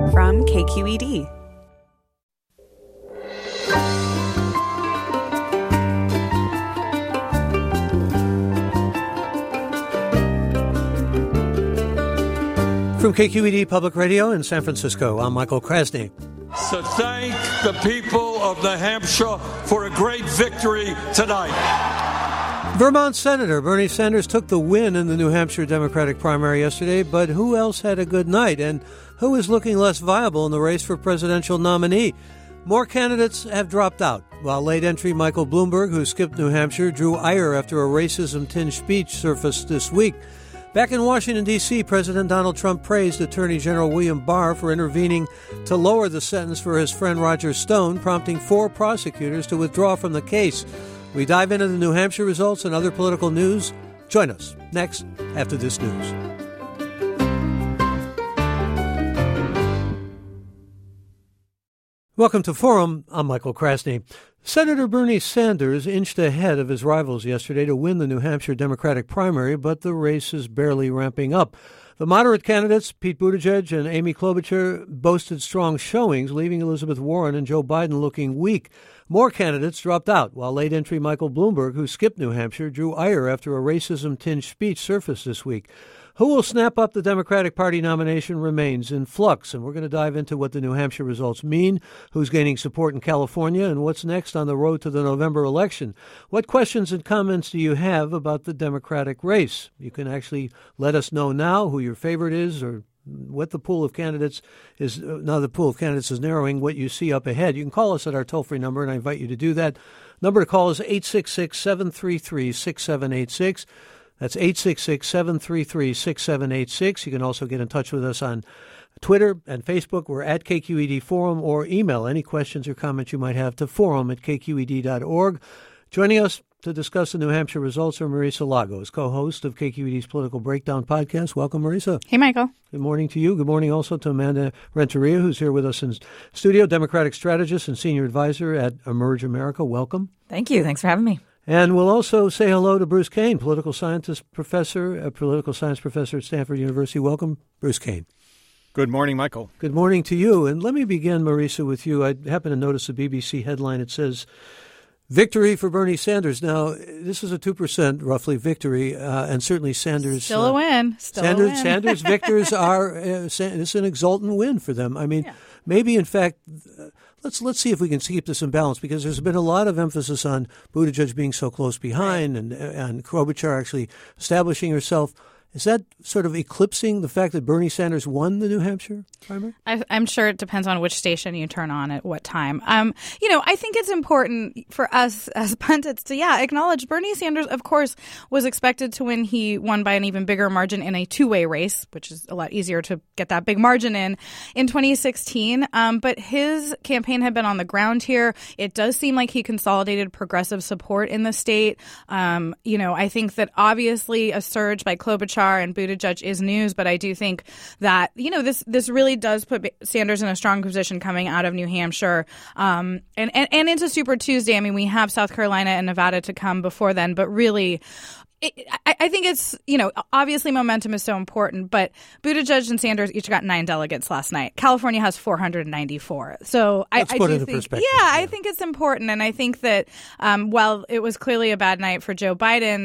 from KQED. From KQED Public Radio in San Francisco, I'm Michael Krasny. So thank the people of New Hampshire for a great victory tonight. Vermont Senator Bernie Sanders took the win in the New Hampshire Democratic primary yesterday, but who else had a good night, and who is looking less viable in the race for presidential nominee? More candidates have dropped out, while late entry Michael Bloomberg, who skipped New Hampshire, drew ire after a racism-tinged speech surfaced this week. Back in Washington, D.C., President Donald Trump praised Attorney General William Barr for intervening to lower the sentence for his friend Roger Stone, prompting 4 prosecutors to withdraw from the case. We dive into the New Hampshire results and other political news. Join us next after this news. Welcome to Forum. I'm Michael Krasny. Senator Bernie Sanders inched ahead of his rivals yesterday to win the New Hampshire Democratic primary, but the race is barely ramping up. The moderate candidates, Pete Buttigieg and Amy Klobuchar, boasted strong showings, leaving Elizabeth Warren and Joe Biden looking weak. More candidates dropped out, while late entry Michael Bloomberg, who skipped New Hampshire, drew ire after a racism-tinged speech surfaced this week. Who will snap up the Democratic Party nomination remains in flux, and we're going to dive into what the New Hampshire results mean, who's gaining support in California, and what's next on the road to the November election. What questions and comments do you have about the Democratic race? You can actually let us know now who your favorite is or what the pool of candidates is. Now the pool of candidates is narrowing, what you see up ahead. You can call us at our toll-free number, and I invite you to do that. Number to call is 866-733-6786. That's 866-733-6786. You can also get in touch with us on Twitter and Facebook. We're at KQED Forum, or email any questions or comments you might have to forum@kqed.org. Joining us to discuss the New Hampshire results are Marisa Lagos, co-host of KQED's Political Breakdown podcast. Welcome, Marisa. Hey, Michael. Good morning to you. Good morning also to Amanda Renteria, who's here with us in studio, Democratic strategist and senior advisor at Emerge America. Welcome. Thank you. Thanks for having me. And we'll also say hello to Bruce Kane, political science professor at Stanford University. Welcome, Bruce Kane. Good morning, Michael. Good morning to you. And let me begin, Marisa, with you. I happen to notice a BBC headline. It says, "Victory for Bernie Sanders." Now, this is a 2% roughly victory, and certainly Sanders... Still a win. Sanders victors are... it's an exultant win for them. I mean, maybe, in fact... Let's see if we can keep this in balance, because there's been a lot of emphasis on Buttigieg being so close behind and Klobuchar actually establishing herself. Is that sort of eclipsing the fact that Bernie Sanders won the New Hampshire primary? I'm sure it depends on which station you turn on at what time. I think it's important for us as pundits to, acknowledge Bernie Sanders, of course, was expected to win. He won by an even bigger margin in a two-way race, which is a lot easier to get that big margin in 2016. But his campaign had been on the ground here. It does seem like he consolidated progressive support in the state. I think that obviously a surge by Klobuchar and Buttigieg is news, but I do think that, this really does put Sanders in a strong position coming out of New Hampshire and into Super Tuesday. I mean, we have South Carolina and Nevada to come before then, but really... I think it's, obviously momentum is so important, but Buttigieg and Sanders each got 9 delegates last night. California has 494. So I do think, I think it's important. And I think that while it was clearly a bad night for Joe Biden,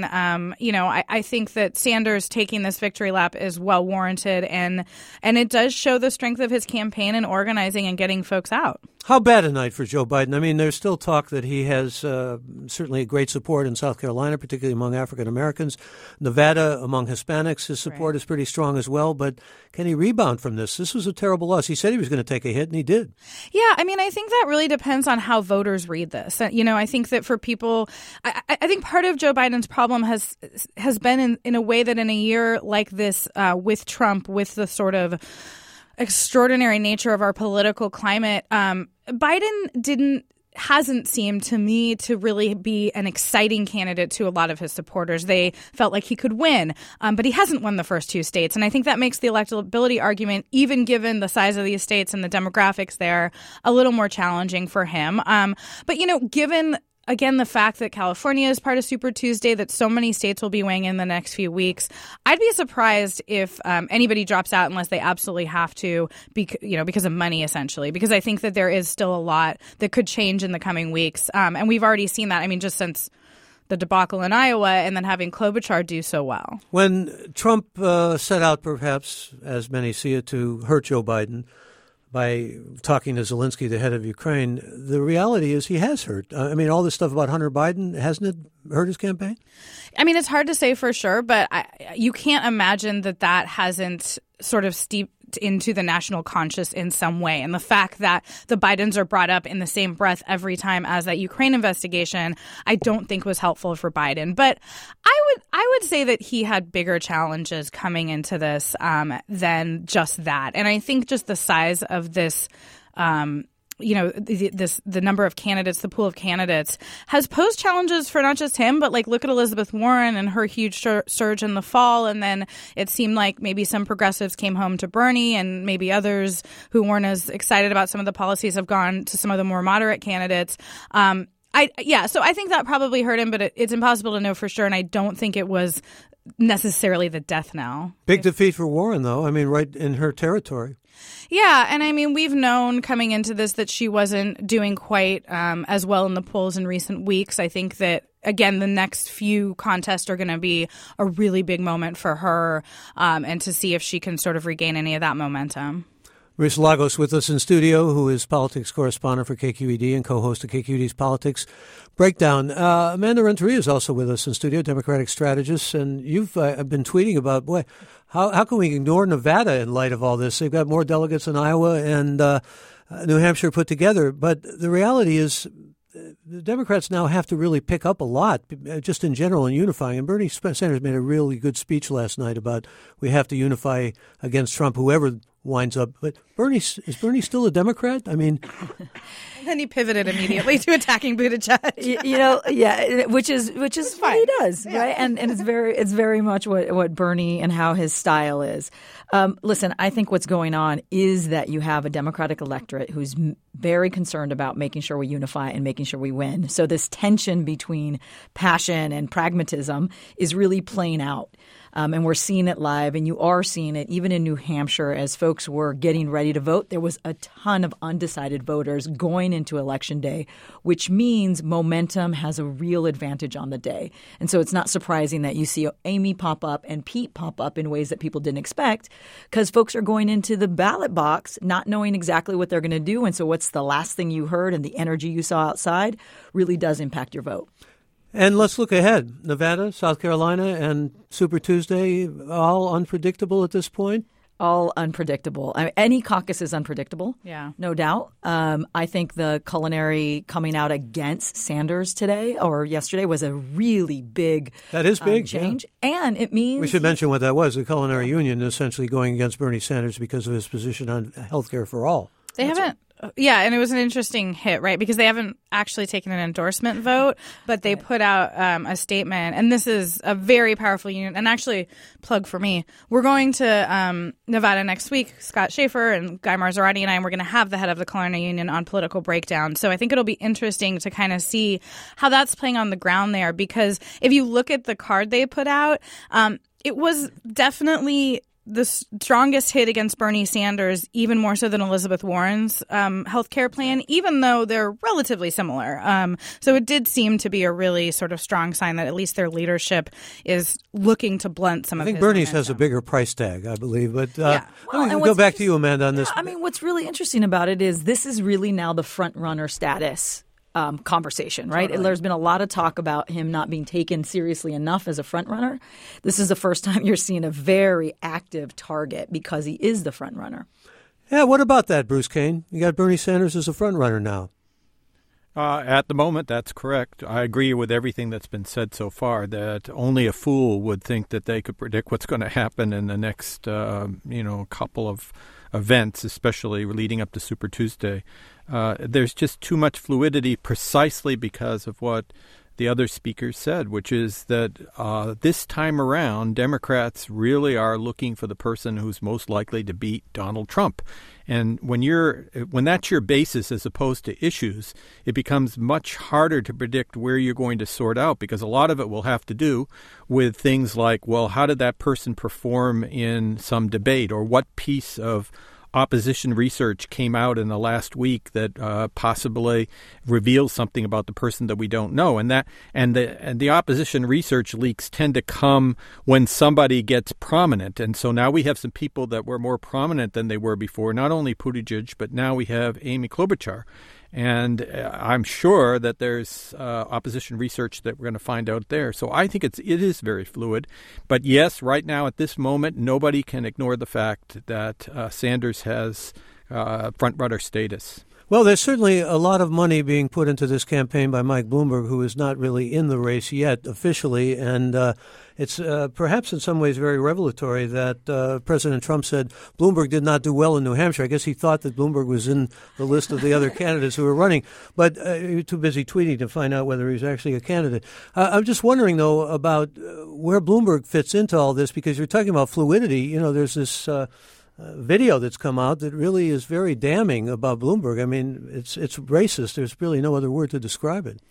I think that Sanders taking this victory lap is well warranted. And it does show the strength of his campaign and organizing and getting folks out. How bad a night for Joe Biden? I mean, there's still talk that he has certainly great support in South Carolina, particularly among African Americans. Nevada, among Hispanics, his support is pretty strong as well. But can he rebound from this? This was a terrible loss. He said he was going to take a hit, and he did. Yeah, I mean, I think that really depends on how voters read this. I think that for people, I think part of Joe Biden's problem has been in a way that in a year like this with Trump, with the sort of extraordinary nature of our political climate, Biden hasn't seemed to me to really be an exciting candidate to a lot of his supporters. They felt like he could win, but he hasn't won the first 2 states. And I think that makes the electability argument, even given the size of these states and the demographics there, a little more challenging for him. But, given again, the fact that California is part of Super Tuesday, that so many states will be weighing in the next few weeks, I'd be surprised if anybody drops out unless they absolutely have to, because of money, essentially. Because I think that there is still a lot that could change in the coming weeks. And we've already seen that. I mean, just since the debacle in Iowa and then having Klobuchar do so well. When Trump set out, perhaps, as many see it, to hurt Joe Biden by talking to Zelensky, the head of Ukraine, the reality is he has hurt. I mean, all this stuff about Hunter Biden, hasn't it hurt his campaign? I mean, it's hard to say for sure, but you can't imagine that hasn't sort of steeped into the national conscious in some way. And the fact that the Bidens are brought up in the same breath every time as that Ukraine investigation, I don't think was helpful for Biden. But I would say that he had bigger challenges coming into this than just that. And I think just the size of this the number of candidates, the pool of candidates, has posed challenges for not just him, but look at Elizabeth Warren and her huge surge in the fall. And then it seemed like maybe some progressives came home to Bernie, and maybe others who weren't as excited about some of the policies have gone to some of the more moderate candidates. So I think that probably hurt him, but it's impossible to know for sure. And I don't think it was necessarily the death knell. Big defeat for Warren, though. I mean, right in her territory. Yeah, and I mean, we've known coming into this that she wasn't doing quite as well in the polls in recent weeks. I think that, again, the next few contests are going to be a really big moment for her, and to see if she can sort of regain any of that momentum. Marisa Lagos with us in studio, who is politics correspondent for KQED and co-host of KQED's Politics Breakdown. Amanda Renteria is also with us in studio, Democratic strategist, and you've been tweeting about, how can we ignore Nevada in light of all this? They've got more delegates in Iowa and New Hampshire put together, but the reality is the Democrats now have to really pick up a lot, just in general, in unifying. And Bernie Sanders made a really good speech last night about we have to unify against Trump, whoever winds up. But is Bernie still a Democrat? I mean, and then he pivoted immediately to attacking Buttigieg. which is what he does, right? And it's very much what Bernie and how his style is. Listen, I think what's going on is that you have a Democratic electorate who's very concerned about making sure we unify and making sure we win. So this tension between passion and pragmatism is really playing out. And we're seeing it live, and you are seeing it even in New Hampshire as folks were getting ready to vote. There was a ton of undecided voters going into Election Day, which means momentum has a real advantage on the day. And so it's not surprising that you see Amy pop up and Pete pop up in ways that people didn't expect, because folks are going into the ballot box not knowing exactly what they're going to do. And so what's the last thing you heard and the energy you saw outside really does impact your vote. And let's look ahead. Nevada, South Carolina, and Super Tuesday, all unpredictable at this point? All unpredictable. I mean, any caucus is unpredictable, no doubt. I think the culinary coming out against Sanders today or yesterday was a really big that is big change. Yeah. And it means we should mention what that was. The Culinary Union essentially going against Bernie Sanders because of his position on health care for all. They haven't. Yeah, and it was an interesting hit, right? Because they haven't actually taken an endorsement vote, but they put out a statement. And this is a very powerful union. And actually, plug for me, we're going to Nevada next week. Scott Schaefer and Guy Marzorati and we're going to have the head of the Culinary Union on Political Breakdown. So I think it'll be interesting to kind of see how that's playing on the ground there. Because if you look at the card they put out, it was definitely the strongest hit against Bernie Sanders, even more so than Elizabeth Warren's health care plan, even though they're relatively similar. So it did seem to be a really sort of strong sign that at least their leadership is looking to blunt some of his I think Bernie's momentum. has a bigger price tag, I believe. But let me go back to you, Amanda, on this. I mean, what's really interesting about it is this is really now the front runner status conversation, right? Totally. There's been a lot of talk about him not being taken seriously enough as a front runner. This is the first time you're seeing a very active target because he is the front runner. Yeah, what about that, Bruce Kane? You got Bernie Sanders as a front runner now. At the moment, that's correct. I agree with everything that's been said so far, that only a fool would think that they could predict what's going to happen in the next, couple of events, especially leading up to Super Tuesday. There's just too much fluidity precisely because of what the other speakers said, which is that this time around, Democrats really are looking for the person who's most likely to beat Donald Trump. And when that's your basis as opposed to issues, it becomes much harder to predict where you're going to sort out, because a lot of it will have to do with things like, well, how did that person perform in some debate, or what piece of opposition research came out in the last week that possibly reveals something about the person that we don't know, and the opposition research leaks tend to come when somebody gets prominent, and so now we have some people that were more prominent than they were before. Not only Buttigieg, but now we have Amy Klobuchar. And I'm sure that there's opposition research that we're going to find out there. So I think it is very fluid. But yes, right now at this moment, nobody can ignore the fact that Sanders has front-runner status. Well, there's certainly a lot of money being put into this campaign by Mike Bloomberg, who is not really in the race yet officially. And it's perhaps in some ways very revelatory that President Trump said Bloomberg did not do well in New Hampshire. I guess he thought that Bloomberg was in the list of the other candidates who were running. But he was too busy tweeting to find out whether he was actually a candidate. I'm just wondering, though, about where Bloomberg fits into all this, because you're talking about fluidity. You know, there's this video that's come out that really is very damning about Bloomberg. I mean, it's racist. There's really no other word to describe it.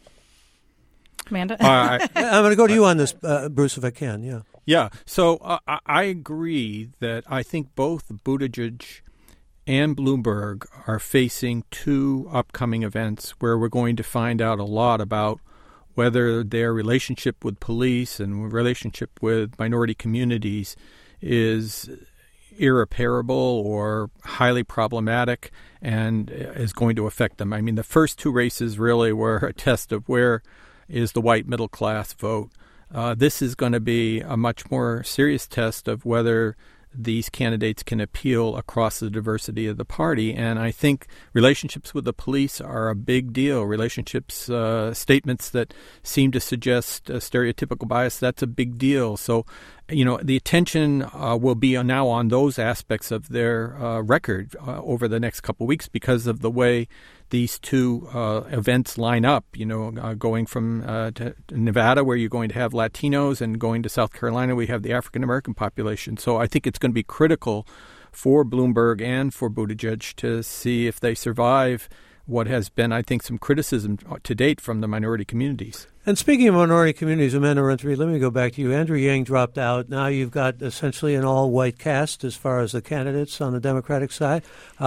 Amanda? I'm going to go to you on this, Bruce, if I can. Yeah. Yeah. So I agree that I think both Buttigieg and Bloomberg are facing two upcoming events where we're going to find out a lot about whether their relationship with police and relationship with minority communities is irreparable or highly problematic and is going to affect them. I mean, the first two races really were a test of where is the white middle class vote. This is going to be a much more serious test of whether these candidates can appeal across the diversity of the party. And I think relationships with the police are a big deal. Relationships, statements that seem to suggest a stereotypical bias, that's a big deal. So, you know, the attention will be now on those aspects of their record over the next couple of weeks because of the way these two events line up, you know, going from to Nevada, where you're going to have Latinos, and going to South Carolina, we have the African-American population. So I think it's going to be critical for Bloomberg and for Buttigieg to see if they survive what has been, I think, some criticism to date from the minority communities. And speaking of minority communities, Amanda Rentry, let me go back to you. Andrew Yang dropped out. Now you've got essentially an all-white cast as far as the candidates on the Democratic side.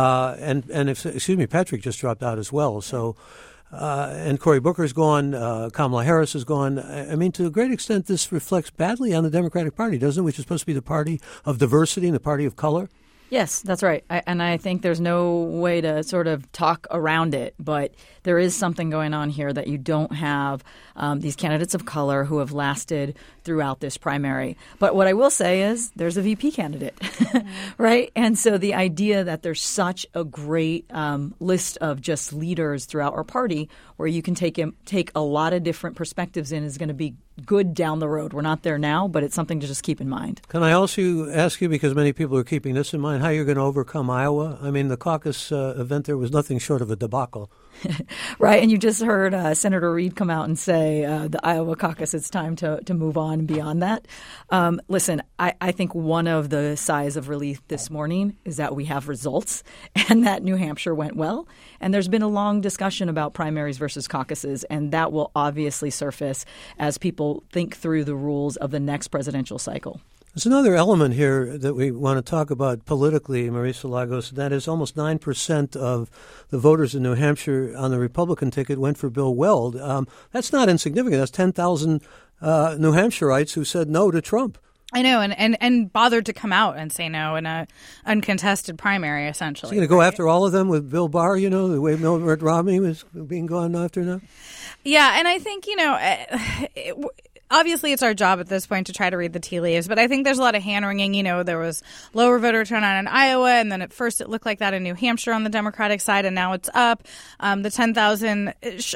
Patrick just dropped out as well. So, and Cory Booker's gone. Kamala Harris is gone. I mean, to a great extent, this reflects badly on the Democratic Party, doesn't it? Which is supposed to be the party of diversity and the party of color. Yes, that's right. And I think there's no way to sort of talk around it, but there is something going on here that you don't have these candidates of color who have lasted throughout this primary. But what I will say is there's a VP candidate, right? And so the idea that there's such a great list of just leaders throughout our party where you can take a lot of different perspectives in is going to be good down the road. We're not there now, but it's something to just keep in mind. Can I also ask you, because many people are keeping this in mind, how you're going to overcome Iowa? I mean, the caucus event there was nothing short of a debacle. Right. And you just heard Senator Reid come out and say the Iowa caucus, it's time to move on beyond that. Listen, I think one of the sighs of relief this morning is that we have results and that New Hampshire went well. And there's been a long discussion about primaries versus caucuses, and that will obviously surface as people think through the rules of the next presidential cycle. There's another element here that we want to talk about politically, Marisa Lagos, and that is almost 9% of the voters in New Hampshire on the Republican ticket went for Bill Weld. That's not insignificant. That's 10,000 New Hampshireites who said no to Trump. I know, and bothered to come out and say no in a uncontested primary, essentially. So you're going to go after all of them with Bill Barr, you know, the way Mitt Romney was being gone after now? Yeah, and I think, obviously it's our job at this point to try to read the tea leaves, but I think there's a lot of hand-wringing. You know, there was lower voter turnout in Iowa, and then at first it looked like that in New Hampshire on the Democratic side, and now it's up. The 10,000,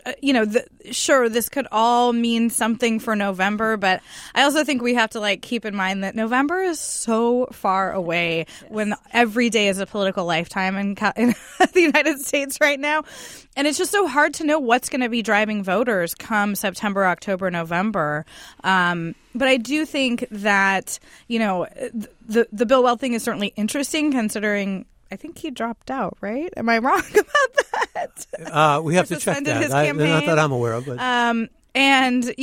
sure, this could all mean something for November, but I also think we have to keep in mind that November is so far away when every day is a political lifetime in the United States right now. And it's just so hard to know what's going to be driving voters come September, October, November. But I do think that, the Bill Weld thing is certainly interesting considering I think he dropped out, right? Am I wrong about that? We have to check that. Not that I'm aware of. But. And,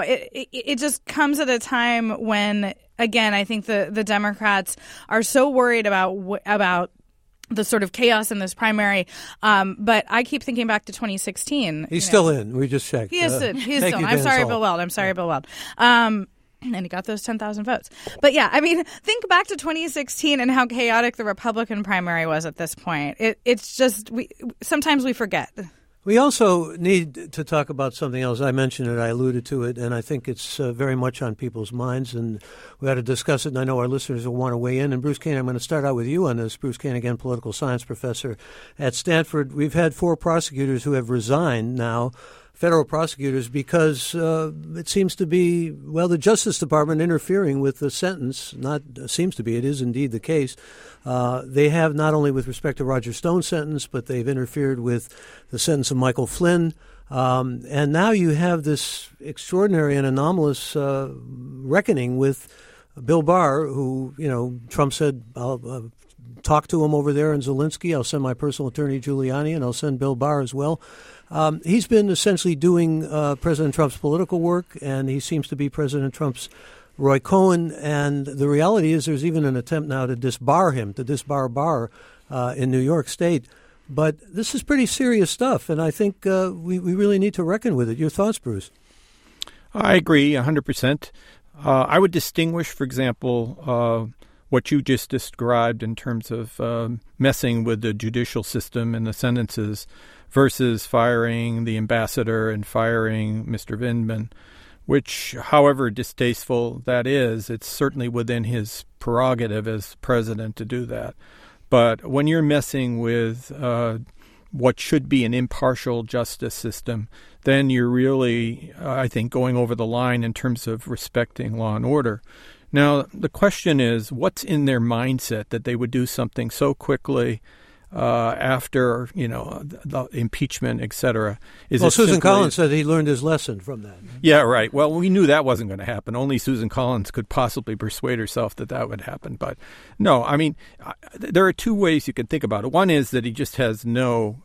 it just comes at a time when, again, I think the Democrats are so worried about the sort of chaos in this primary. But I keep thinking back to 2016. He's still in. We just checked. He's still in. I'm sorry, Bill Weld. And he got those 10,000 votes. But yeah, I mean, think back to 2016 and how chaotic the Republican primary was at this point. It's just sometimes we forget. We also need to talk about something else. I mentioned it, I alluded to it, and I think it's very much on people's minds, and we ought to discuss it, and I know our listeners will want to weigh in. And Bruce Kane, I'm going to start out with you on this. Bruce Kane, again, political science professor at Stanford. We've had 4 prosecutors who have resigned now, federal prosecutors, because it seems to be, the Justice Department interfering with the sentence. It is indeed the case. They have not only with respect to Roger Stone's sentence, but they've interfered with the sentence of Michael Flynn. And now you have this extraordinary and anomalous reckoning with Bill Barr, who, Trump said, I'll talk to him over there in Zelensky. I'll send my personal attorney, Giuliani, and I'll send Bill Barr as well. He's been essentially doing President Trump's political work, and he seems to be President Trump's Roy Cohn. And the reality is there's even an attempt now to disbar Barr in New York State. But this is pretty serious stuff, and I think we really need to reckon with it. Your thoughts, Bruce? I agree 100%. I would distinguish, for example, what you just described in terms of messing with the judicial system and the sentences versus firing the ambassador and firing Mr. Vindman, which, however distasteful that is, it's certainly within his prerogative as president to do that. But when you're messing with what should be an impartial justice system, then you're really, I think, going over the line in terms of respecting law and order. Now, the question is, what's in their mindset that they would do something so quickly after, the impeachment, et cetera? Susan Collins said he learned his lesson from that. Yeah, right. Well, we knew that wasn't going to happen. Only Susan Collins could possibly persuade herself that would happen. But no, I mean, there are 2 ways you can think about it. One is that he just has no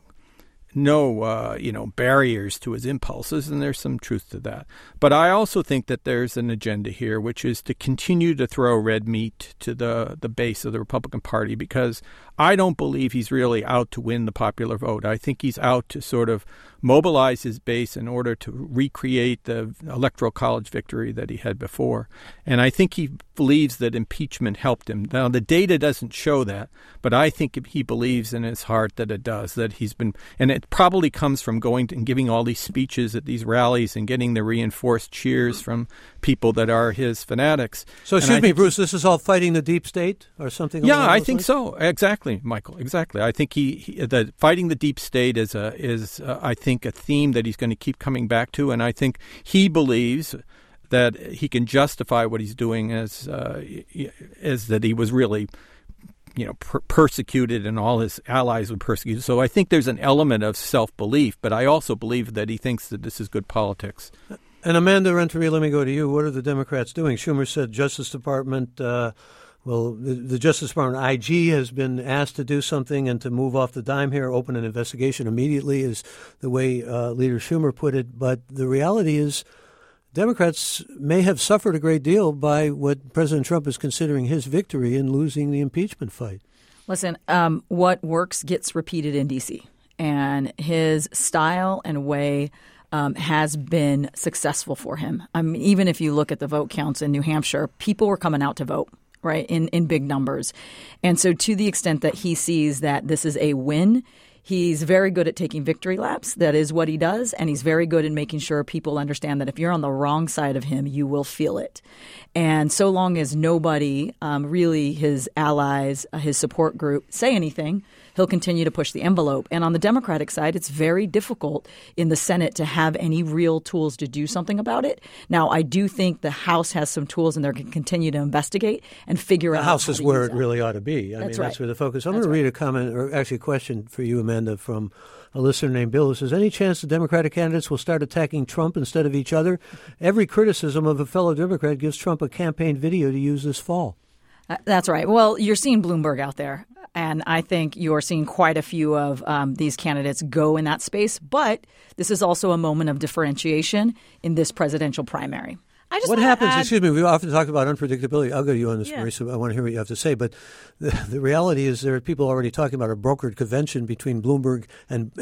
barriers to his impulses, and there's some truth to that. But I also think that there's an agenda here, which is to continue to throw red meat to the base of the Republican Party, because I don't believe he's really out to win the popular vote. I think he's out to sort of mobilize his base in order to recreate the Electoral College victory that he had before. And I think he believes that impeachment helped him. Now, the data doesn't show that, but I think he believes in his heart that it does, that he's been, and it probably comes from going and giving all these speeches at these rallies and getting the reinforced cheers from people that are his fanatics. So, excuse me, Bruce, this is all fighting the deep state or something? Yeah, I think so. Exactly, Michael. Exactly. I think the fighting the deep state is I think, a theme that he's going to keep coming back to, and I think he believes that he can justify what he's doing as that he was really, persecuted, and all his allies were persecuted. So I think there's an element of self-belief, but I also believe that he thinks that this is good politics. And Amanda Renteria, let me go to you. What are the Democrats doing? Schumer said Justice Department, the Justice Department IG has been asked to do something and to move off the dime here, open an investigation immediately is the way Leader Schumer put it. But the reality is Democrats may have suffered a great deal by what President Trump is considering his victory in losing the impeachment fight. Listen, what works gets repeated in D.C., and his style and way has been successful for him. I mean, even if you look at the vote counts in New Hampshire, people were coming out to vote, right, in big numbers. And so to the extent that he sees that this is a win, He's very good at taking victory laps. That is what he does. And he's very good at making sure people understand that if you're on the wrong side of him, you will feel it. And so long as nobody, really his allies, his support group, say anything, he'll continue to push the envelope. And on the Democratic side, it's very difficult in the Senate to have any real tools to do something about it. Now, I do think the House has some tools and they're going to continue to investigate and figure out. The House is where it really ought to be. That's that's where the focus. I'm going to read a comment, or actually a question for you, Amanda, from a listener named Bill who says, any chance the Democratic candidates will start attacking Trump instead of each other? Every criticism of a fellow Democrat gives Trump a campaign video to use this fall. That's right. Well, you're seeing Bloomberg out there, and I think you're seeing quite a few of these candidates go in that space. But this is also a moment of differentiation in this presidential primary. What happens? Excuse me. We often talk about unpredictability. I'll go to you on this, Marisa. I want to hear what you have to say. But the reality is, there are people already talking about a brokered convention between Bloomberg and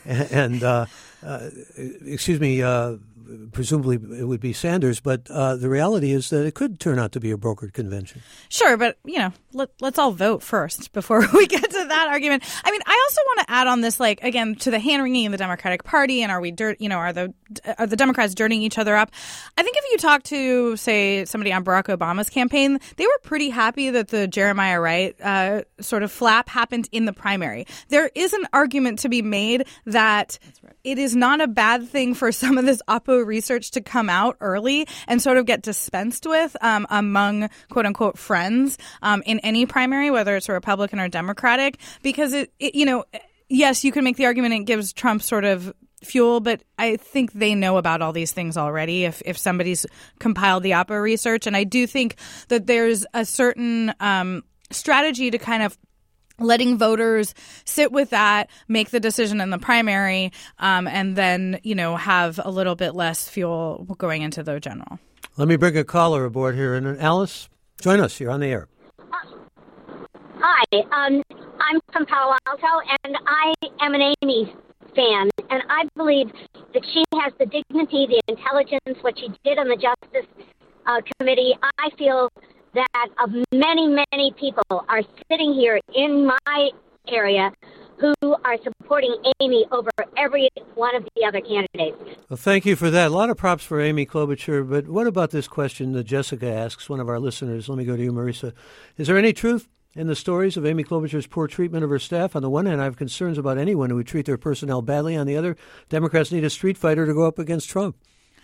presumably it would be Sanders. But the reality is that it could turn out to be a brokered convention. Sure, but let's all vote first before we get to that argument. I mean, I also want to add on this, again, to the hand wringing in the Democratic Party, and are the Democrats dirtying each other up? I think if you talk to, say, somebody on Barack Obama's campaign, they were pretty happy that the Jeremiah Wright sort of flap happened in the primary. There is an argument to be made that it is not a bad thing for some of this Oppo research to come out early and sort of get dispensed with among quote unquote friends in any primary, whether it's a Republican or Democratic, because yes, you can make the argument it gives Trump sort of fuel, but I think they know about all these things already if somebody's compiled the Oppo research. And I do think that there's a certain strategy to kind of letting voters sit with that, make the decision in the primary, and then, have a little bit less fuel going into the general. Let me bring a caller aboard here. And Alice, join us. You're on the air. Hi. I'm from Palo Alto, and I am an Amy fan. And I believe that she has the dignity, the intelligence, what she did on the Justice Committee. I feel that of many, many people are sitting here in my area who are supporting Amy over every one of the other candidates. Well, thank you for that. A lot of props for Amy Klobuchar, but what about this question that Jessica asks, one of our listeners? Let me go to you, Marisa. Is there any truth in the stories of Amy Klobuchar's poor treatment of her staff? On the one hand, I have concerns about anyone who would treat their personnel badly. On the other, Democrats need a street fighter to go up against Trump.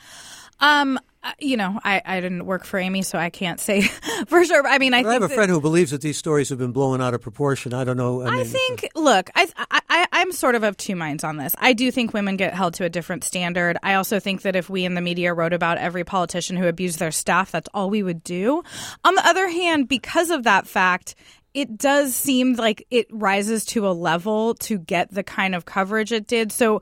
I didn't work for Amy, so I can't say for sure. I mean, I have a friend who believes that these stories have been blown out of proportion. I don't know. I'm sort of two minds on this. I do think women get held to a different standard. I also think that if we in the media wrote about every politician who abused their staff, that's all we would do. On the other hand, because of that fact, it does seem like it rises to a level to get the kind of coverage it did. So,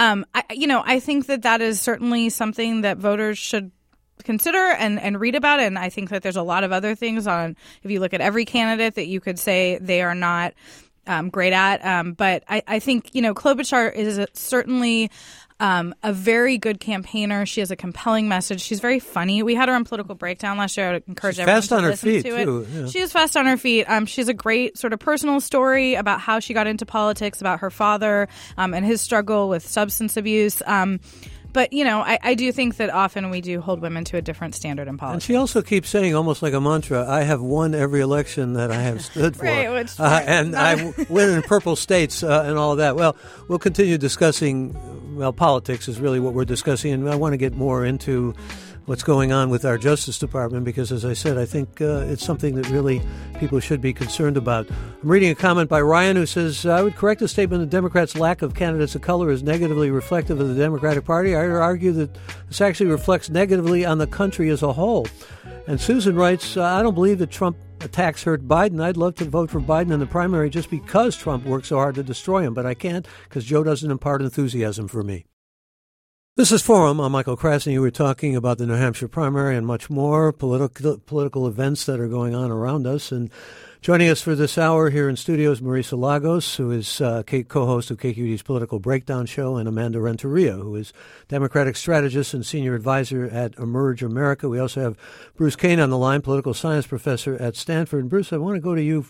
I think that is certainly something that voters should consider and read about. And I think that there's a lot of other things if you look at every candidate that you could say they are not great at. But I think, Klobuchar is certainly a very good campaigner. She has a compelling message. She's very funny. We had her on Political Breakdown last year. I would encourage everyone to listen to it. Too, yeah. She is fast on her feet. She has a great sort of personal story about how she got into politics, about her father and his struggle with substance abuse. But, I do think that often we do hold women to a different standard in politics. And she also keeps saying, almost like a mantra, I have won every election that I have stood for. Right, and I win in purple states and all of that. Well, we'll continue discussing, politics is really what we're discussing. And I want to get more into what's going on with our Justice Department because, as I said, I think it's something that really people should be concerned about. I'm reading a comment by Ryan who says, I would correct the statement that Democrats' lack of candidates of color is negatively reflective of the Democratic Party. I would argue that this actually reflects negatively on the country as a whole. And Susan writes, I don't believe that Trump attacks hurt Biden. I'd love to vote for Biden in the primary just because Trump worked so hard to destroy him, but I can't because Joe doesn't impart enthusiasm for me. This is Forum. I'm Michael Krasny. We're talking about the New Hampshire primary and much more, political events that are going on around us. And joining us for this hour here in studio is Marisa Lagos, who is co-host of KQED's Political Breakdown show, and Amanda Renteria, who is Democratic strategist and senior advisor at Emerge America. We also have Bruce Kane on the line, political science professor at Stanford. And Bruce, I want to go to you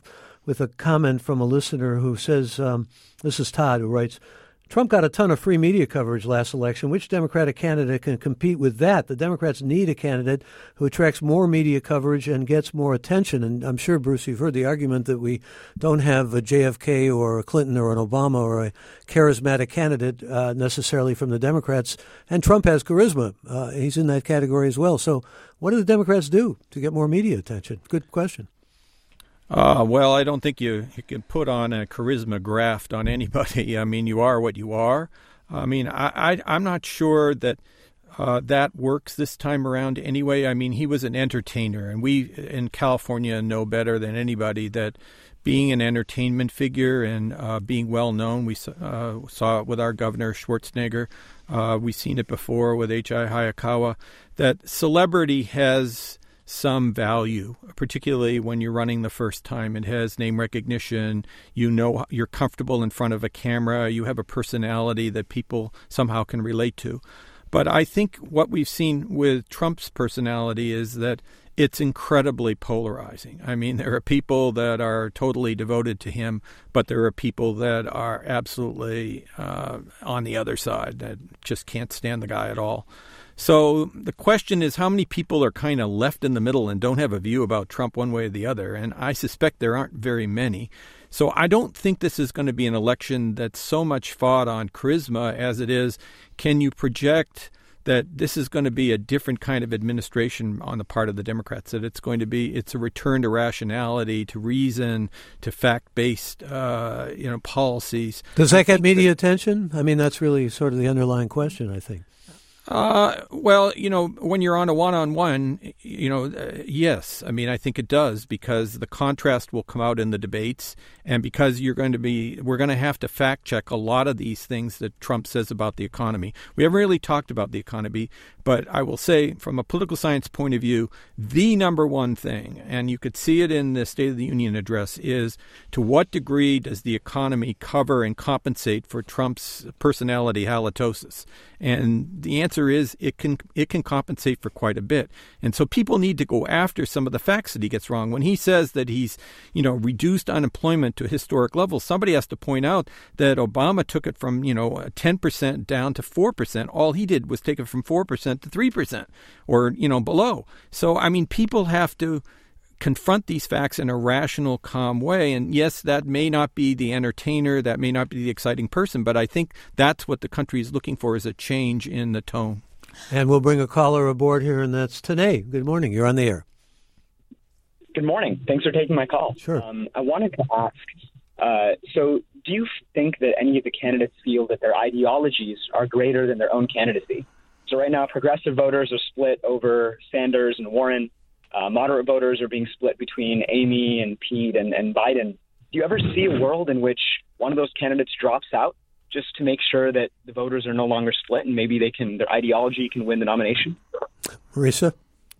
with a comment from a listener who says, this is Todd, who writes, Trump got a ton of free media coverage last election. Which Democratic candidate can compete with that? The Democrats need a candidate who attracts more media coverage and gets more attention. And I'm sure, Bruce, you've heard the argument that we don't have a JFK or a Clinton or an Obama or a charismatic candidate necessarily from the Democrats. And Trump has charisma. He's in that category as well. So what do the Democrats do to get more media attention? Good question. Well, I don't think you can put on a charisma graft on anybody. I mean, you are what you are. I mean, I'm not sure that that works this time around anyway. I mean, he was an entertainer, and we in California know better than anybody that being an entertainment figure and being well known, we saw it with our governor, Schwarzenegger. We've seen it before with H.I. Hayakawa, that celebrity has some value, particularly when you're running the first time. It has name recognition. You know, you're comfortable in front of a camera. You have a personality that people somehow can relate to. But I think what we've seen with Trump's personality is that it's incredibly polarizing. I mean, there are people that are totally devoted to him, but there are people that are absolutely on the other side that just can't stand the guy at all. So the question is, how many people are kind of left in the middle and don't have a view about Trump one way or the other? And I suspect there aren't very many. So I don't think this is going to be an election that's so much fought on charisma as it is, can you project that this is going to be a different kind of administration on the part of the Democrats, that it's a return to rationality, to reason, to fact-based, policies. Does that get media attention? I mean, that's really sort of the underlying question, I think. Well, when you're on a one-on-one, yes. I mean, I think it does, because the contrast will come out in the debates, and because we're going to have to fact check a lot of these things that Trump says about the economy. We haven't really talked about the economy, but I will say from a political science point of view, the number one thing, and you could see it in the State of the Union address, is to what degree does the economy cover and compensate for Trump's personality halitosis? And the answer is it can compensate for quite a bit. And so people need to go after some of the facts that he gets wrong. When he says that he's, reduced unemployment to historic levels, somebody has to point out that Obama took it from, 10% down to 4%. All he did was take it from 4% to 3% or, below. So, I mean, people have to confront these facts in a rational, calm way. And yes, that may not be the entertainer, that may not be the exciting person, but I think that's what the country is looking for, is a change in the tone. And we'll bring a caller aboard here, and that's Tanay. Good morning. You're on the air. Good morning. Thanks for taking my call. Sure. I wanted to ask, so do you think that any of the candidates feel that their ideologies are greater than their own candidacy? So right now, progressive voters are split over Sanders and Warren. Moderate voters are being split between Amy and Pete and Biden. Do you ever see a world in which one of those candidates drops out just to make sure that the voters are no longer split and maybe their ideology can win the nomination? Marisa?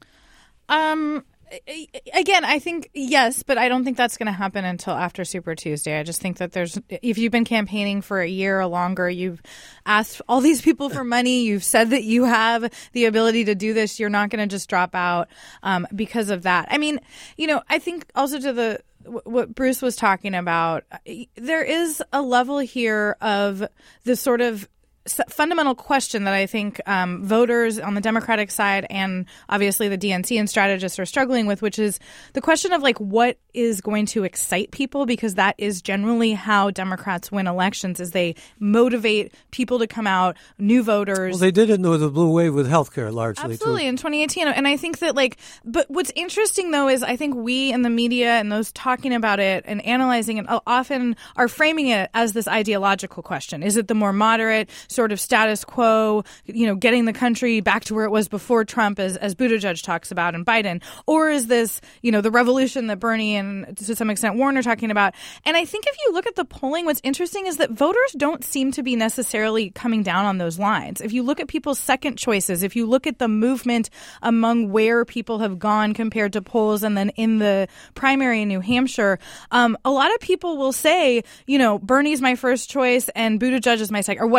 Again, I think yes, but I don't think that's going to happen until after Super Tuesday. I just think that if you've been campaigning for a year or longer, you've asked all these people for money, you've said that you have the ability to do this, you're not going to just drop out because of that. I mean, I think also to what Bruce was talking about, there is a level here of the sort of fundamental question that I think voters on the Democratic side and obviously the DNC and strategists are struggling with, which is the question of what is going to excite people, because that is generally how Democrats win elections, is they motivate people to come out, new voters. Well, they did it with the blue wave with healthcare largely. Absolutely, in 2018. And I think that but what's interesting though is I think we in the media and those talking about it and analyzing it often are framing it as this ideological question. Is it the more moderate sort of status quo, getting the country back to where it was before Trump, as Buttigieg talks about, and Biden? Or is this, the revolution that Bernie and to some extent Warren are talking about? And I think if you look at the polling, what's interesting is that voters don't seem to be necessarily coming down on those lines. If you look at people's second choices, if you look at the movement among where people have gone compared to polls, and then in the primary in New Hampshire, a lot of people will say, Bernie's my first choice and Buttigieg is my second, or whatever. I'm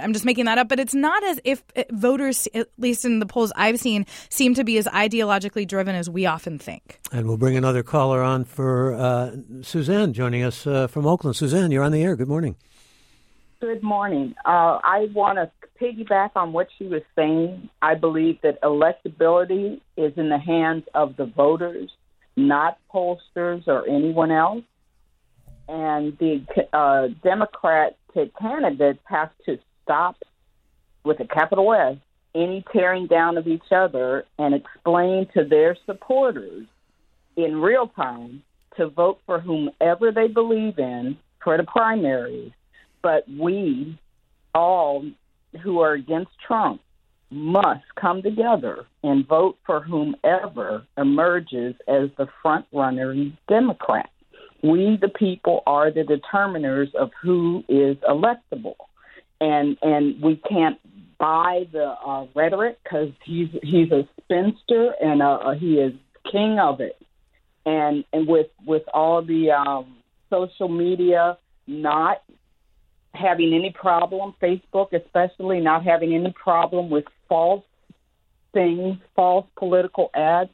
I'm just making that up. But it's not as if voters, at least in the polls I've seen, seem to be as ideologically driven as we often think. And we'll bring another caller on for Suzanne joining us from Oakland. Suzanne, you're on the air. Good morning. Good morning. I want to piggyback on what she was saying. I believe that electability is in the hands of the voters, not pollsters or anyone else. And the Democratic candidates have to stop, with a capital S, any tearing down of each other and explain to their supporters in real time to vote for whomever they believe in for the primaries. But we, all who are against Trump, must come together and vote for whomever emerges as the front-runner Democrat. We, the people, are the determiners of who is electable. And we can't buy the rhetoric because he's a spinster and he is king of it. And with all the social media not having any problem, Facebook especially, not having any problem with false things, false political ads,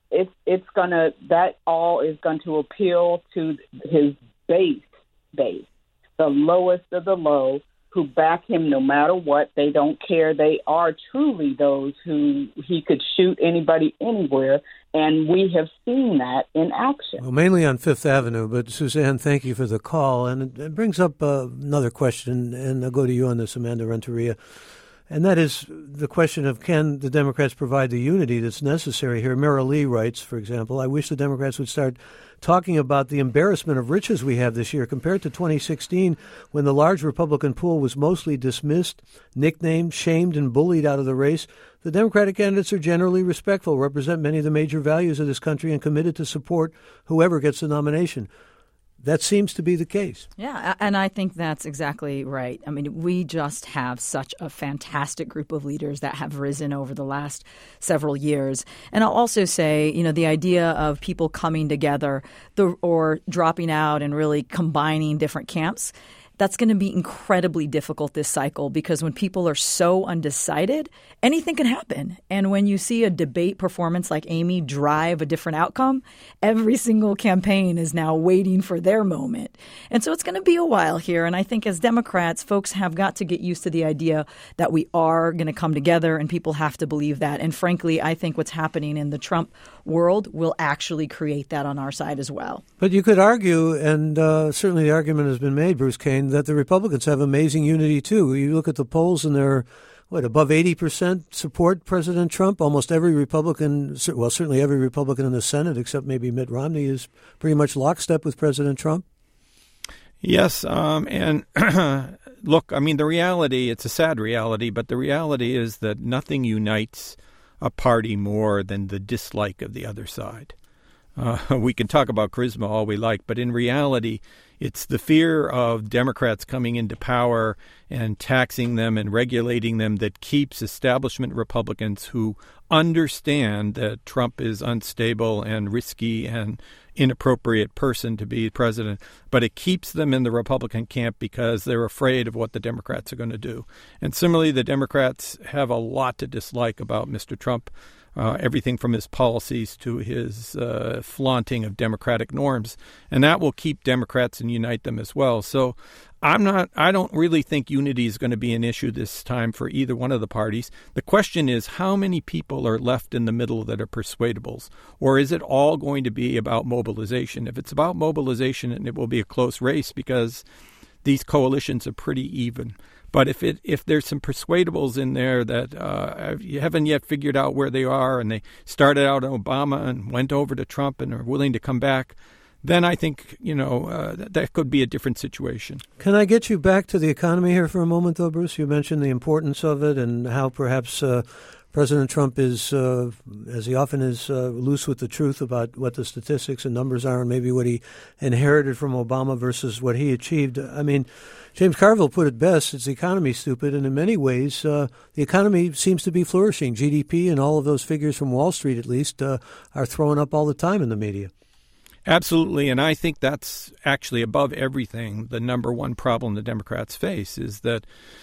that all is going to appeal to his base, the lowest of the low, who back him no matter what. They don't care. They are truly those who he could shoot anybody anywhere, and we have seen that in action. Well, mainly on Fifth Avenue, but Suzanne, thank you for the call. And it brings up another question, and I'll go to you on this, Amanda Renteria. And that is the question of, can the Democrats provide the unity that's necessary here? Mara Lee writes, for example, I wish the Democrats would start talking about the embarrassment of riches we have this year compared to 2016, when the large Republican pool was mostly dismissed, nicknamed, shamed, and bullied out of the race. The Democratic candidates are generally respectful, represent many of the major values of this country, and committed to support whoever gets the nomination. That seems to be the case. Yeah, and I think that's exactly right. I mean, we just have such a fantastic group of leaders that have risen over the last several years. And I'll also say, the idea of people coming together or dropping out and really combining different camps, that's going to be incredibly difficult this cycle, because when people are so undecided, anything can happen. And when you see a debate performance like Amy drive a different outcome, every single campaign is now waiting for their moment. And so it's going to be a while here. And I think as Democrats, folks have got to get used to the idea that we are going to come together, and people have to believe that. And frankly, I think what's happening in the Trump world will actually create that on our side as well. But you could argue, and certainly the argument has been made, Bruce Kane, that the Republicans have amazing unity, too. You look at the polls and they're, above 80% support President Trump. Almost every Republican, well, certainly every Republican in the Senate, except maybe Mitt Romney, is pretty much lockstep with President Trump. Yes, and look, I mean, the reality, it's a sad reality, but the reality is that nothing unites a party more than the dislike of the other side. We can talk about charisma all we like, but in reality, it's the fear of Democrats coming into power and taxing them and regulating them that keeps establishment Republicans who understand that Trump is unstable and risky and inappropriate person to be president, but it keeps them in the Republican camp because they're afraid of what the Democrats are going to do. And similarly, the Democrats have a lot to dislike about Mr. Trump. Everything from his policies to his flaunting of democratic norms. And that will keep Democrats and unite them as well. So I don't really think unity is going to be an issue this time for either one of the parties. The question is, how many people are left in the middle that are persuadables? Or is it all going to be about mobilization? If it's about mobilization, it will be a close race because these coalitions are pretty even. But if there's some persuadables in there that you haven't yet figured out where they are, and they started out on Obama and went over to Trump and are willing to come back, then I think, that could be a different situation. Can I get you back to the economy here for a moment, though, Bruce? You mentioned the importance of it and how perhaps President Trump is, as he often is, loose with the truth about what the statistics and numbers are and maybe what he inherited from Obama versus what he achieved. I mean, James Carville put it best, it's the economy, stupid, and in many ways, the economy seems to be flourishing. GDP and all of those figures from Wall Street, at least, are thrown up all the time in the media. Absolutely, and I think that's actually above everything the number one problem the Democrats face is that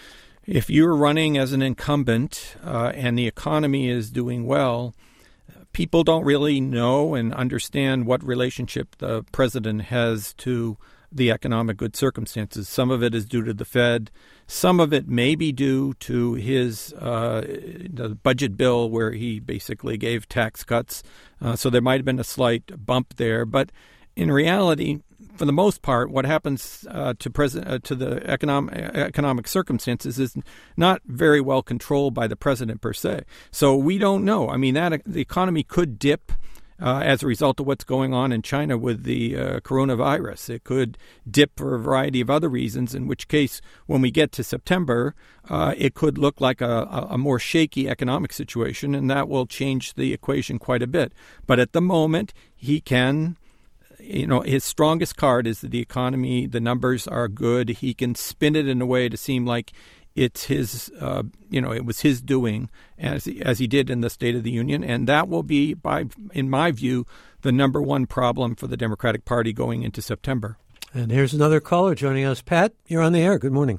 If you're running as an incumbent and the economy is doing well, people don't really know and understand what relationship the president has to the economic good circumstances. Some of it is due to the Fed. Some of it may be due to his the budget bill where he basically gave tax cuts. So there might have been a slight bump there. But in reality, for the most part, what happens to the economic circumstances is not very well controlled by the president per se. So we don't know. I mean, the economy could dip as a result of what's going on in China with the coronavirus. It could dip for a variety of other reasons, in which case, when we get to September, it could look like a more shaky economic situation, and that will change the equation quite a bit. But at the moment, he can... his strongest card is that the economy, the numbers are good. He can spin it in a way to seem like it's his, it was his doing as he did in the State of the Union. And that will be, in my view, the number one problem for the Democratic Party going into September. And here's another caller joining us. Pat, you're on the air. Good morning.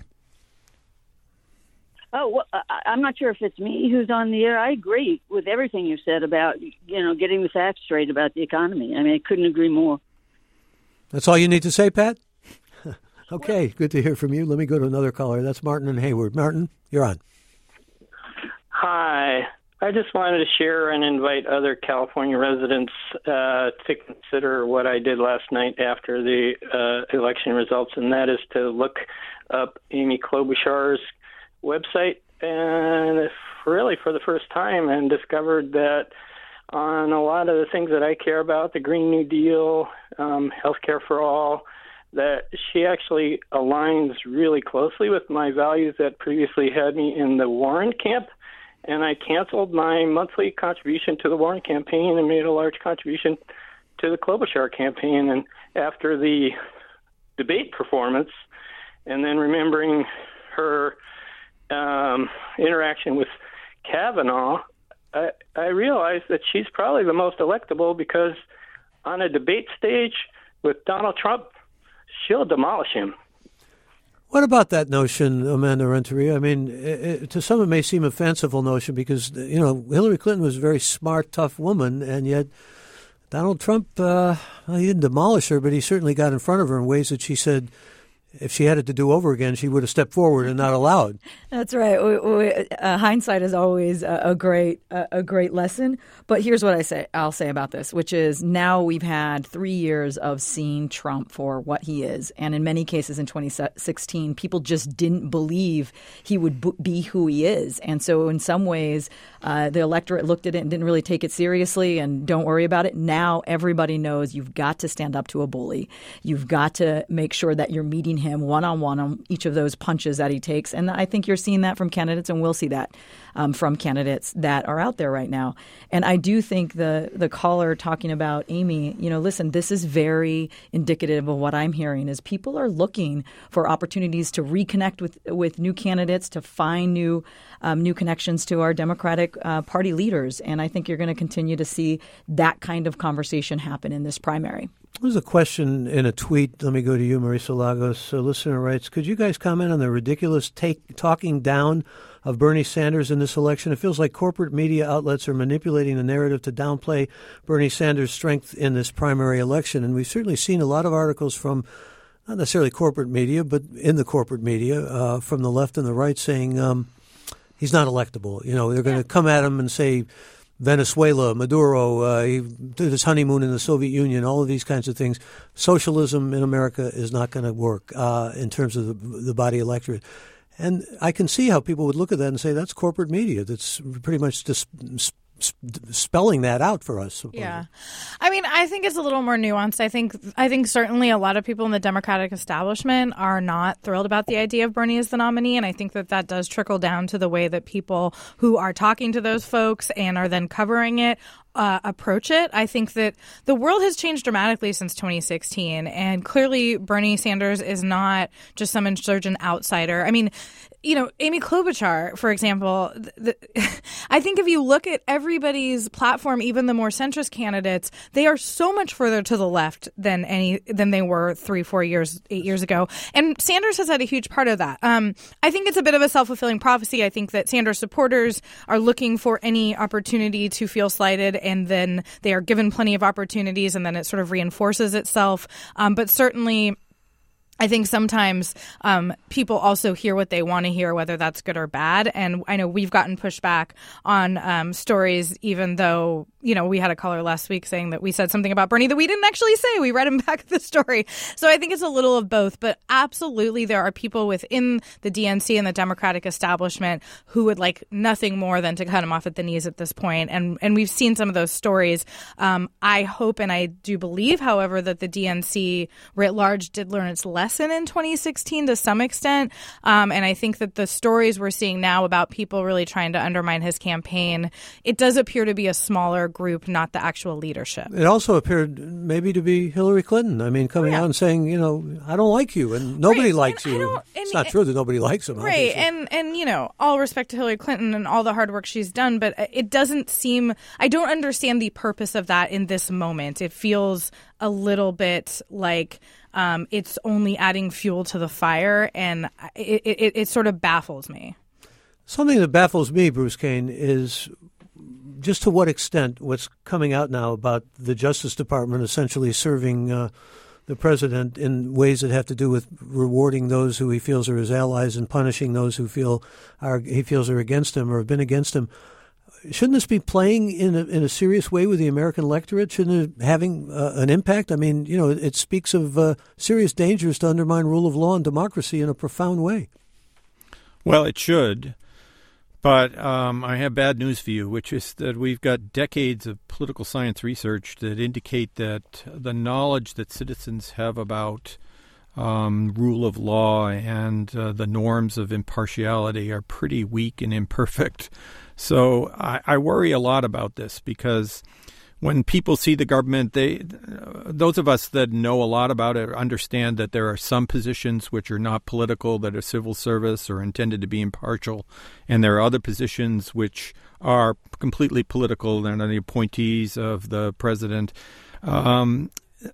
Oh, well, I'm not sure if it's me who's on the air. I agree with everything you said about, getting the facts straight about the economy. I mean, I couldn't agree more. That's all you need to say, Pat? Okay, good to hear from you. Let me go to another caller. That's Martin in Hayward. Martin, you're on. Hi. I just wanted to share and invite other California residents to consider what I did last night after the election results, and that is to look up Amy Klobuchar's website, and really for the first time, and discovered that on a lot of the things that I care about, the Green New Deal, healthcare for all, that she actually aligns really closely with my values that previously had me in the Warren camp. And I canceled my monthly contribution to the Warren campaign and made a large contribution to the Klobuchar campaign. And after the debate performance, and then remembering her interaction with Kavanaugh, I realized that she's probably the most electable, because on a debate stage with Donald Trump, she'll demolish him. What about that notion, Amanda Renteria? I mean, to some it may seem a fanciful notion because, Hillary Clinton was a very smart, tough woman, and yet Donald Trump, he didn't demolish her, but he certainly got in front of her in ways that she said if she had it to do over again, she would have stepped forward and not allowed. That's right. Hindsight is always a great lesson. But here's what I'll say about this, which is now we've had 3 years of seeing Trump for what he is. And in many cases in 2016, people just didn't believe he would be who he is. And so in some ways, the electorate looked at it and didn't really take it seriously and don't worry about it. Now everybody knows you've got to stand up to a bully. You've got to make sure that you're meeting him one-on-one on each of those punches that he takes. And I think you're seeing that from candidates, and we'll see that from candidates that are out there right now. And I do think the caller talking about Amy, listen, this is very indicative of what I'm hearing is people are looking for opportunities to reconnect with new candidates, to find new connections to our Democratic Party leaders. And I think you're going to continue to see that kind of conversation happen in this primary. There's a question in a tweet. Let me go to you, Marisa Lagos. A listener writes, could you guys comment on the ridiculous talking down of Bernie Sanders in this election? It feels like corporate media outlets are manipulating the narrative to downplay Bernie Sanders' strength in this primary election. And we've certainly seen a lot of articles from not necessarily corporate media, but in the corporate media from the left and the right saying he's not electable. They're going to come at him and say, Venezuela, Maduro, he did his honeymoon in the Soviet Union, all of these kinds of things. Socialism in America is not going to work in terms of the body electorate. And I can see how people would look at that and say that's corporate media that's pretty much just spelling that out for us. Supposedly. Yeah. I mean, I think it's a little more nuanced. I think certainly a lot of people in the Democratic establishment are not thrilled about the idea of Bernie as the nominee. And I think that does trickle down to the way that people who are talking to those folks and are then covering it approach it. I think that the world has changed dramatically since 2016, and clearly Bernie Sanders is not just some insurgent outsider. I mean, Amy Klobuchar, for example, I think if you look at everybody's platform, even the more centrist candidates, they are so much further to the left than they were 3-4 years, 8 years ago. And Sanders has had a huge part of that. I think it's a bit of a self-fulfilling prophecy. I think that Sanders supporters are looking for any opportunity to feel slighted, and then they are given plenty of opportunities, and then it sort of reinforces itself. But certainly, I think sometimes people also hear what they want to hear, whether that's good or bad. And I know we've gotten pushback on stories, even though, we had a caller last week saying that we said something about Bernie that we didn't actually say. We read him back the story. So I think it's a little of both. But absolutely, there are people within the DNC and the Democratic establishment who would like nothing more than to cut him off at the knees at this point. And we've seen some of those stories. I hope and I do believe, however, that the DNC writ large did learn its lesson in 2016 to some extent. And I think that the stories we're seeing now about people really trying to undermine his campaign, it does appear to be a smaller group, not the actual leadership. It also appeared maybe to be Hillary Clinton. I mean, coming out and saying, I don't like you, and nobody likes you. It's not true that nobody likes him. Right. And all respect to Hillary Clinton and all the hard work she's done, but it doesn't seem, I don't understand the purpose of that in this moment. It feels a little bit like it's only adding fuel to the fire, and it sort of baffles me. Something that baffles me, Bruce Kane, is just to what extent what's coming out now about the Justice Department essentially serving the president in ways that have to do with rewarding those who he feels are his allies and punishing those who he feels are against him or have been against him. Shouldn't this be playing in a serious way with the American electorate? Shouldn't it having an impact? I mean, it speaks of serious dangers to undermine rule of law and democracy in a profound way. Well, it should. But I have bad news for you, which is that we've got decades of political science research that indicate that the knowledge that citizens have about rule of law and the norms of impartiality are pretty weak and imperfect. So I worry a lot about this because when people see the government, those of us that know a lot about it understand that there are some positions which are not political, that are civil service or intended to be impartial, and there are other positions which are completely political and are the appointees of the president. And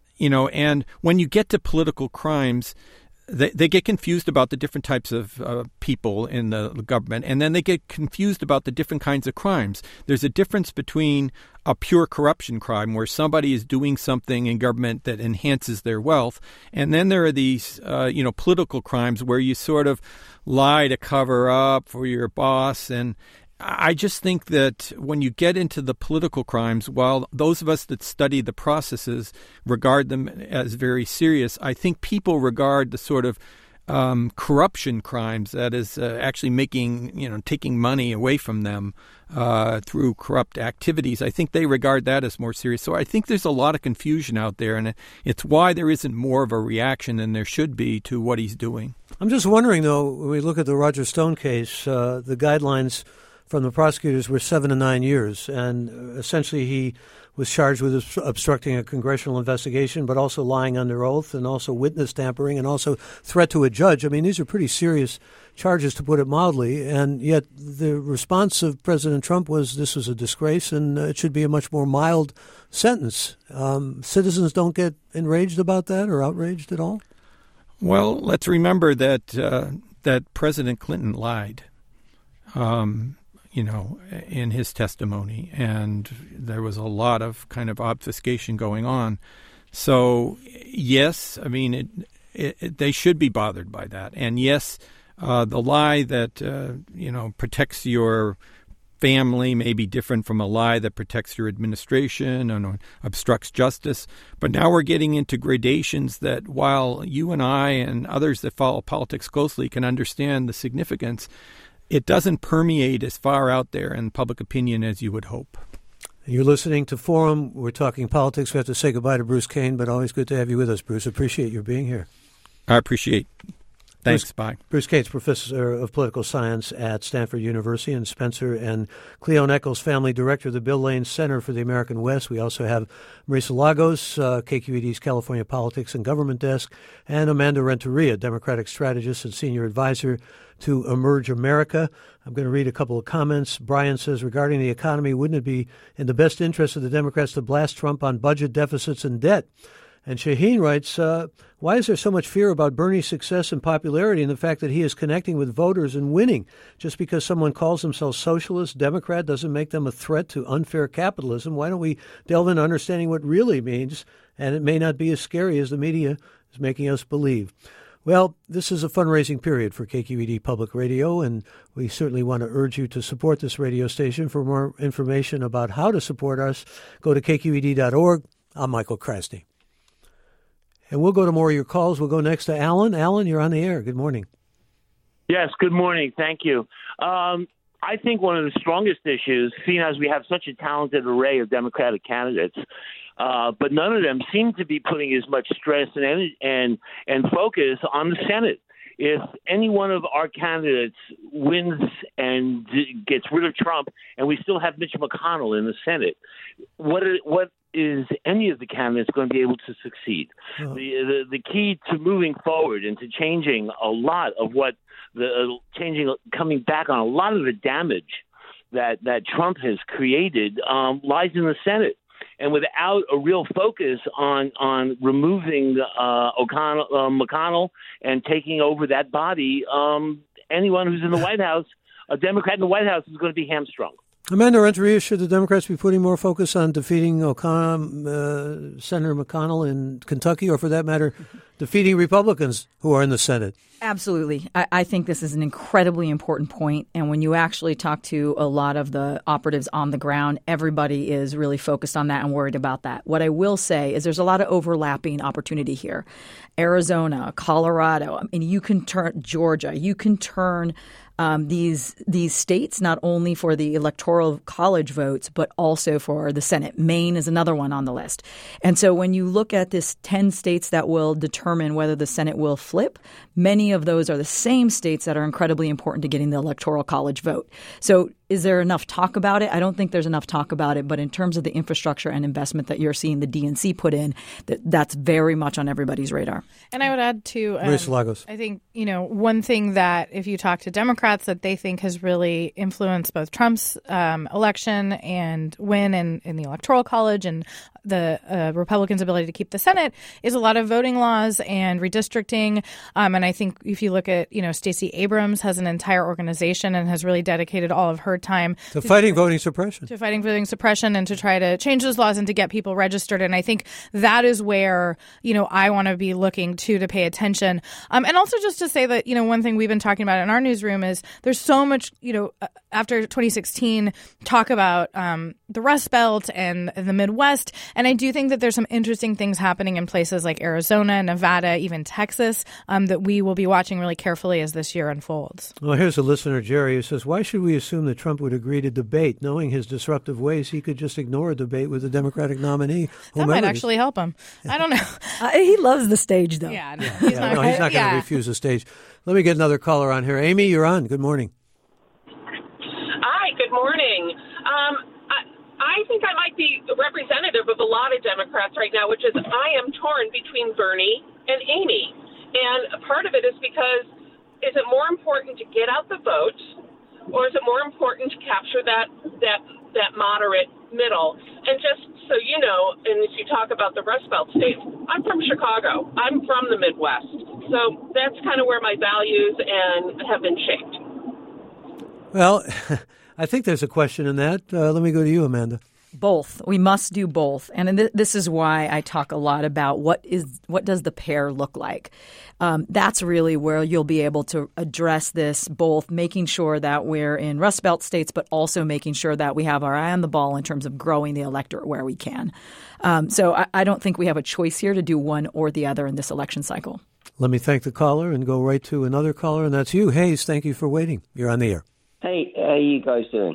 when you get to political crimes, they get confused about the different types of people in the government, and then they get confused about the different kinds of crimes. There's a difference between a pure corruption crime where somebody is doing something in government that enhances their wealth, and then there are these, political crimes where you sort of lie to cover up for your boss. And I just think that when you get into the political crimes, while those of us that study the processes regard them as very serious, I think people regard the sort of corruption crimes, that is actually taking money away from them through corrupt activities, I think they regard that as more serious. So I think there's a lot of confusion out there, and it's why there isn't more of a reaction than there should be to what he's doing. I'm just wondering, though, when we look at the Roger Stone case, the guidelines from the prosecutors were 7 to 9 years, and essentially he was charged with obstructing a congressional investigation, but also lying under oath, and also witness tampering, and also threat to a judge. I mean, these are pretty serious charges, to put it mildly, and yet the response of President Trump was this was a disgrace and it should be a much more mild sentence. Citizens don't get enraged about that or outraged at all? Well, let's remember that President Clinton lied. In his testimony, and there was a lot of kind of obfuscation going on. So, yes, I mean, they should be bothered by that. And yes, the lie that, protects your family may be different from a lie that protects your administration and obstructs justice. But now we're getting into gradations that, while you and I and others that follow politics closely can understand the significance, it doesn't permeate as far out there in public opinion as you would hope. You're listening to Forum. We're talking politics. We have to say goodbye to Bruce Kane, but always good to have you with us, Bruce. Appreciate your being here. I appreciate Thanks, bye. Bruce Cates, professor of political science at Stanford University, and Spencer and Cleo Nichols, family director of the Bill Lane Center for the American West. We also have Marisa Lagos, KQED's California Politics and Government Desk, and Amanda Renteria, Democratic strategist and senior advisor to Emerge America. I'm going to read a couple of comments. Brian says, regarding the economy, wouldn't it be in the best interest of the Democrats to blast Trump on budget deficits and debt? And Shaheen writes, why is there so much fear about Bernie's success and popularity and the fact that he is connecting with voters and winning? Just because someone calls themselves socialist, Democrat, doesn't make them a threat to unfair capitalism. Why don't we delve into understanding what really means? And it may not be as scary as the media is making us believe. Well, this is a fundraising period for KQED Public Radio, and we certainly want to urge you to support this radio station. For more information about how to support us, go to kqed.org. I'm Michael Krasny. And we'll go to more of your calls. We'll go next to Alan. Alan, you're on the air. Good morning. Yes, good morning. Thank you. I think one of the strongest issues, seeing as we have such a talented array of Democratic candidates, but none of them seem to be putting as much stress and focus on the Senate. If any one of our candidates wins and gets rid of Trump, and we still have Mitch McConnell in the Senate, what is any of the candidates going to be able to succeed? Oh. The key to moving forward and to changing a lot of coming back on a lot of the damage that Trump has created lies in the Senate. And without a real focus on removing McConnell and taking over that body, anyone who's in the White House, a Democrat in the White House, is going to be hamstrung. Amanda Renteria, should the Democrats be putting more focus on defeating Senator McConnell in Kentucky, or for that matter, defeating Republicans who are in the Senate? Absolutely. I think this is an incredibly important point. And when you actually talk to a lot of the operatives on the ground, everybody is really focused on that and worried about that. What I will say is there's a lot of overlapping opportunity here. Arizona, Colorado, I mean, you can turn Georgia, you can turn these states not only for the electoral college votes, but also for the Senate. Maine is another one on the list. And so when you look at this 10 states that will determine whether the Senate will flip, many of those are the same states that are incredibly important to getting the electoral college vote. So is there enough talk about it? I don't think there's enough talk about it. But in terms of the infrastructure and investment that you're seeing the DNC put in, that's very much on everybody's radar. And I would add to, I think, one thing that if you talk to Democrats that they think has really influenced both Trump's election and win in the Electoral College and the Republicans' ability to keep the Senate is a lot of voting laws and redistricting. And I think if you look at, Stacey Abrams has an entire organization and has really dedicated all of her time to fighting voting suppression. To fighting voting suppression and to try to change those laws and to get people registered. And I think that is where, I want to be looking to pay attention. And also just to say that, one thing we've been talking about in our newsroom is there's so much, after 2016, talk about the Rust Belt and the Midwest. And I do think that there's some interesting things happening in places like Arizona, Nevada, even Texas, that we will be watching really carefully as this year unfolds. Well, here's a listener, Jerry, who says, why should we assume that Trump would agree to debate? Knowing his disruptive ways, he could just ignore a debate with the Democratic nominee. That might actually help him. I don't know. He loves the stage, though. Yeah, he's not going to refuse the stage. Let me get another caller on here. Amy, you're on. Good morning. Hi, good morning. I think I might be representative of a lot of Democrats right now, which is I am torn between Bernie and Amy. And part of it is because is it more important to get out the vote, or is it more important to capture that moderate middle? And just so you know, and if you talk about the Rust Belt states, I'm from Chicago. I'm from the Midwest. So that's kind of where my values have been shaped. Well, I think there's a question in that. Let me go to you, Amanda. Both. We must do both. And this is why I talk a lot about what does the pair look like. That's really where you'll be able to address this, both making sure that we're in Rust Belt states, but also making sure that we have our eye on the ball in terms of growing the electorate where we can. So I don't think we have a choice here to do one or the other in this election cycle. Let me thank the caller and go right to another caller, and that's you. Hayes, thank you for waiting. You're on the air. Hey, how are you guys doing?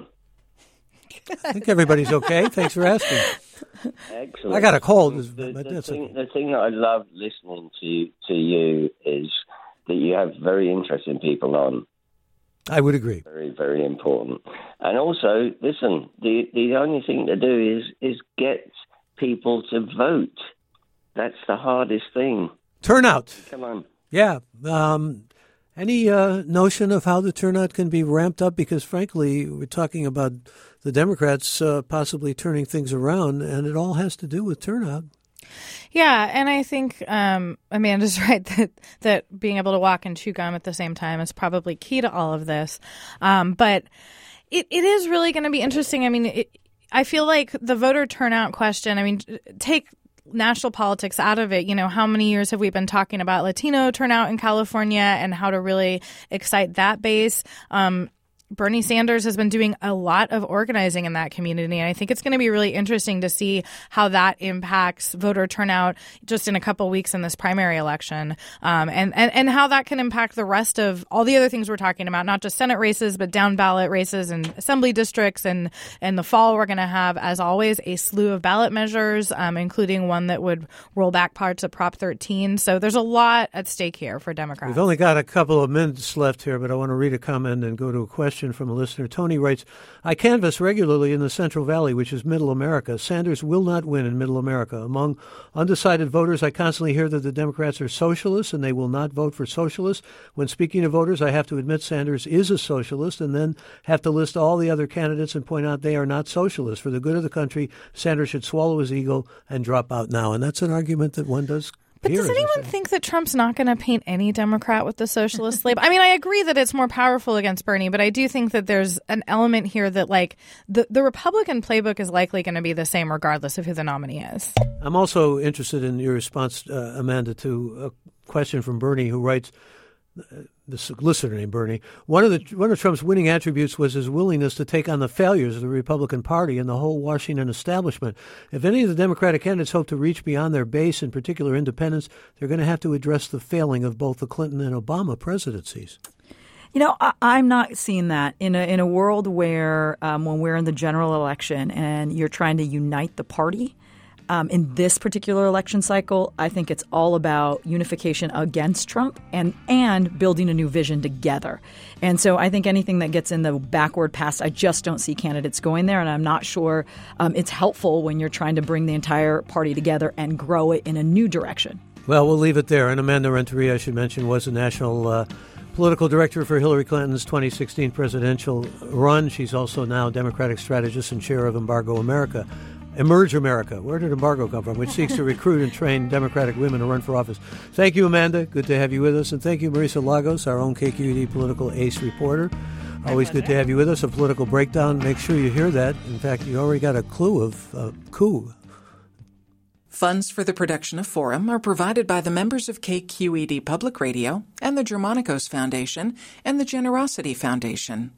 I think everybody's okay. Thanks for asking. Excellent. I got a cold. The thing that I love listening to you is that you have very interesting people on. I would agree. Very, very important. And also, listen, the only thing to do is get people to vote. That's the hardest thing. Turnout. Come on. Yeah. Any notion of how the turnout can be ramped up? Because, frankly, we're talking about the Democrats possibly turning things around, and it all has to do with turnout. Yeah, and I think Amanda's right that being able to walk and chew gum at the same time is probably key to all of this. But it is really going to be interesting. I mean, I feel like the voter turnout question, I mean, take national politics out of it. You know, how many years have we been talking about Latino turnout in California and how to really excite that base? Bernie Sanders has been doing a lot of organizing in that community, and I think it's going to be really interesting to see how that impacts voter turnout just in a couple of weeks in this primary election, and how that can impact the rest of all the other things we're talking about, not just Senate races, but down ballot races and assembly districts. And in the fall, we're going to have, as always, a slew of ballot measures, including one that would roll back parts of Prop 13. So there's a lot at stake here for Democrats. We've only got a couple of minutes left here, but I want to read a comment and go to a question from a listener. Tony writes, I canvass regularly in the Central Valley, which is Middle America. Sanders will not win in Middle America. Among undecided voters, I constantly hear that the Democrats are socialists and they will not vote for socialists. When speaking to voters, I have to admit Sanders is a socialist and then have to list all the other candidates and point out they are not socialists. For the good of the country, Sanders should swallow his ego and drop out now. And that's an argument that one does. But does anyone think that Trump's not going to paint any Democrat with the socialist label? I mean, I agree that it's more powerful against Bernie, but I do think that there's an element here that, like, the Republican playbook is likely going to be the same regardless of who the nominee is. I'm also interested in your response, Amanda, to a question from Bernie, who writes, this listener named Bernie, one of Trump's winning attributes was his willingness to take on the failures of the Republican Party and the whole Washington establishment. If any of the Democratic candidates hope to reach beyond their base, in particular independents, they're going to have to address the failing of both the Clinton and Obama presidencies. You know, I'm not seeing that in a world where when we're in the general election and you're trying to unite the party. In this particular election cycle, I think it's all about unification against Trump and building a new vision together. And so I think anything that gets in the backward past, I just don't see candidates going there. And I'm not sure it's helpful when you're trying to bring the entire party together and grow it in a new direction. Well, we'll leave it there. And Amanda Renteria, I should mention, was the national political director for Hillary Clinton's 2016 presidential run. She's also now Democratic strategist and chair of Embargo America. Emerge America. Where did embargo come from? Which seeks to recruit and train Democratic women to run for office. Thank you, Amanda. Good to have you with us. And thank you, Marisa Lagos, our own KQED political ace reporter. Always good to have you with us. A political breakdown. Make sure you hear that. In fact, you already got a clue of coup. Funds for the production of Forum are provided by the members of KQED Public Radio and the Germanicos Foundation and the Generosity Foundation.